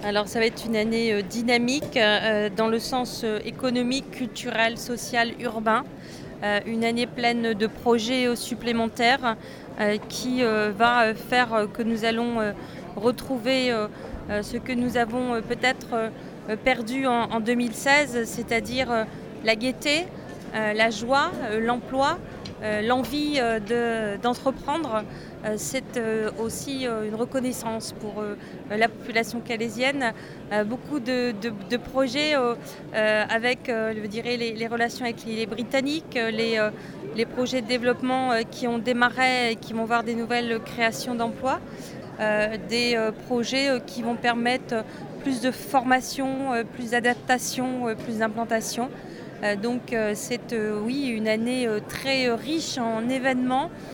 Alors ça va être une année dynamique dans le sens économique, culturel, social, urbain. Une année pleine de projets supplémentaires qui va faire que nous allons retrouver ce que nous avons peut-être perdu en 2016, c'est-à-dire la gaieté, la joie, l'emploi, l'envie d'entreprendre. C'est aussi une reconnaissance pour la population calaisienne. Beaucoup de projets avec je dirais, les relations avec les Britanniques, les projets de développement qui ont démarré et qui vont voir des nouvelles créations d'emplois, des projets qui vont permettre plus de formation, plus d'adaptation, plus d'implantation. Donc c'est oui une année très riche en événements